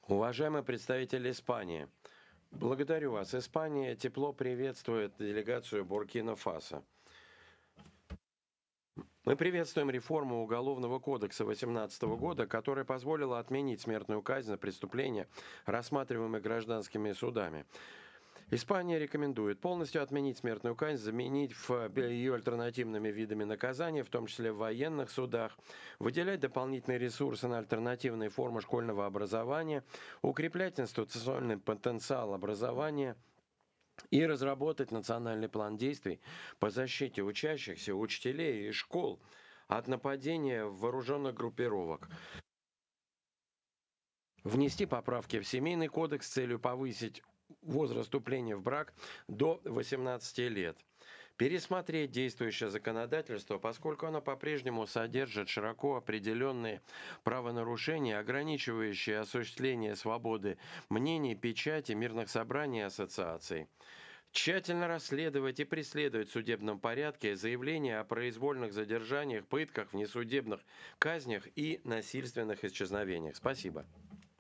Уважаемый представитель Испании, благодарю вас. Испания тепло приветствует делегацию Буркина-Фасо. Мы приветствуем реформу Уголовного кодекса 2018 года, которая позволила отменить смертную казнь за преступления, рассматриваемые гражданскими судами. Испания рекомендует полностью отменить смертную казнь, заменить ее альтернативными видами наказания, в том числе в военных судах, выделять дополнительные ресурсы на альтернативные формы школьного образования, укреплять институциональный потенциал образования и разработать национальный план действий по защите учащихся, учителей и школ от нападения вооруженных группировок. Внести поправки в Семейный кодекс с целью повысить возраст вступления в брак до 18 лет. Пересмотреть действующее законодательство, поскольку оно по-прежнему содержит широко определенные правонарушения, ограничивающие осуществление свободы мнений, печати, мирных собраний и ассоциаций. Тщательно расследовать и преследовать в судебном порядке заявления о произвольных задержаниях, пытках, внесудебных казнях и насильственных исчезновениях. Спасибо.